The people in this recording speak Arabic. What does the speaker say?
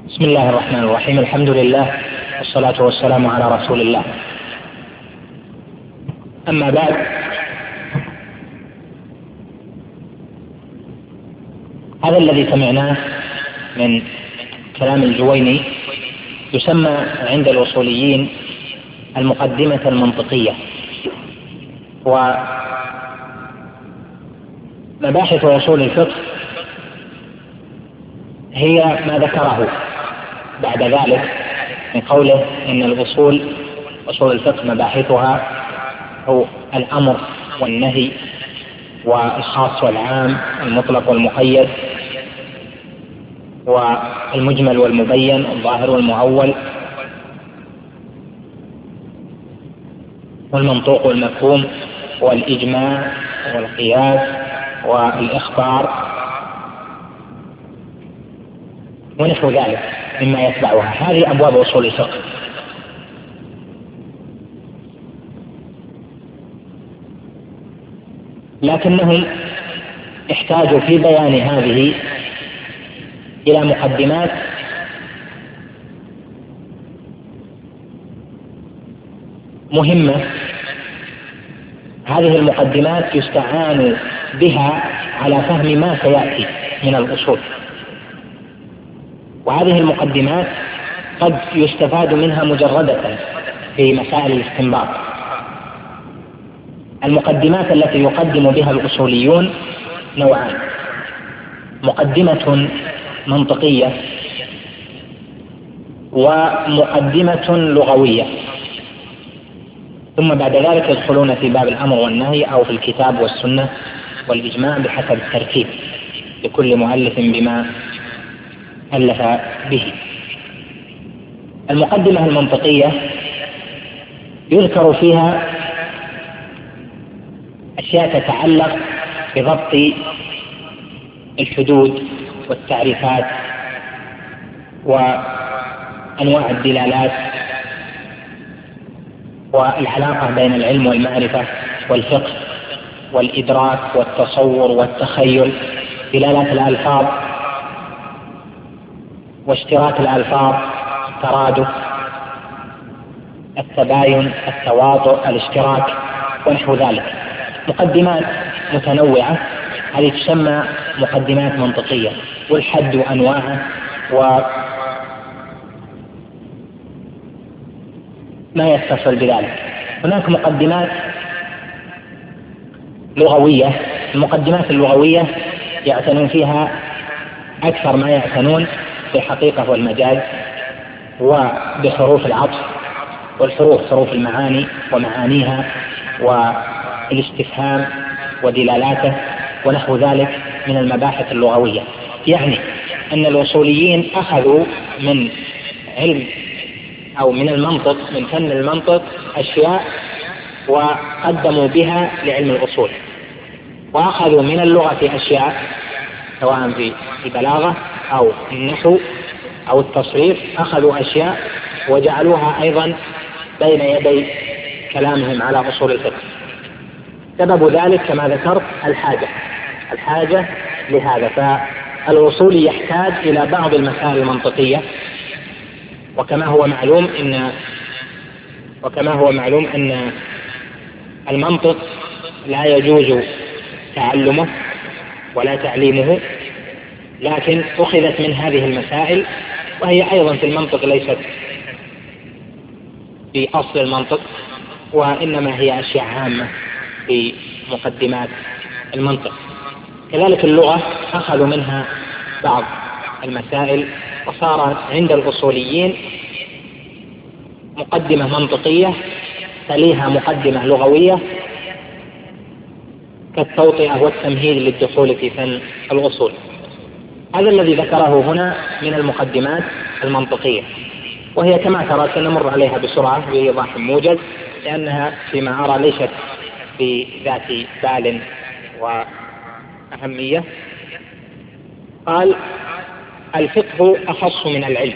بسم الله الرحمن الرحيم. الحمد لله والصلاة والسلام على رسول الله. أما بعد، هذا الذي سمعناه من كلام الجويني يسمى عند الأصوليين المقدمة المنطقية، ومباحث أصول الفقه هي ما ذكره بعد ذلك من قوله إن أصول الفقه مباحثها هو الأمر والنهي والخاص والعام، المطلق والمقيد، والمجمل والمبين، الظاهر والمؤول، والمنطوق والمفهوم، والإجماع والقياس والإخبار ونحو ذلك مما يتبعها. هذه أبواب أصول الفقه. لكنهم احتاجوا في بيان هذه إلى مقدمات مهمة. هذه المقدمات يستعان بها على فهم ما سيأتي من الأصول، وهذه المقدمات قد يستفاد منها مجردة في مسائل الاستنباط. المقدمات التي يقدم بها الأصوليون نوعان: مقدمة منطقية ومقدمة لغوية، ثم بعد ذلك يدخلون في باب الأمر والنهي أو في الكتاب والسنة والإجماع بحسب الترتيب لكل مؤلف بما ألف به. المقدمة المنطقية يذكر فيها أشياء تتعلق بضبط الحدود والتعريفات وأنواع الدلالات والعلاقة بين العلم والمعرفة والفقه والإدراك والتصور والتخيل، دلالات الألفاظ واشتراك الألفاظ، الترادف، التباين، التواطؤ، الاشتراك ونحو ذلك. مقدمات متنوعة هذه تسمى مقدمات منطقية، والحد وأنواعه وما يتصل بذلك. هناك مقدمات لغوية. المقدمات اللغوية يعتنون فيها أكثر ما يعتنون بالحقيقة والمجاز وبحروف العطف والحروف، حروف المعاني ومعانيها والاستفهام ودلالاته ونحو ذلك من المباحث اللغوية. يعني أن الأصوليين أخذوا من علم أو من المنطق، من فن المنطق، أشياء وقدموا بها لعلم الأصول، وأخذوا من اللغة أشياء سواء في البلاغة أو النحو أو التصريف، أخذوا أشياء وجعلوها أيضا بين يدي كلامهم على أصول الفقه. سبب ذلك كما ذكرت الحاجة لهذا. فالأصول يحتاج إلى بعض المسائل المنطقية، وكما هو معلوم أن المنطق لا يجوز تعلمه ولا تعليمه، لكن أخذت من هذه المسائل، وهي أيضا في المنطق ليست في أصل المنطق، وإنما هي أشياء عامة في مقدمات المنطق. كذلك اللغة أخذوا منها بعض المسائل، وصار عند الأصوليين مقدمة منطقية تليها مقدمة لغوية كالتوطئة والتمهيد للدخول في فن الأصول. هذا الذي ذكره هنا من المقدمات المنطقية، وهي كما ترى سنمر عليها بسرعة بإيضاح موجز، لأنها فيما أرى ليست بذات بال وأهمية. قال: الفقه أخص من العلم.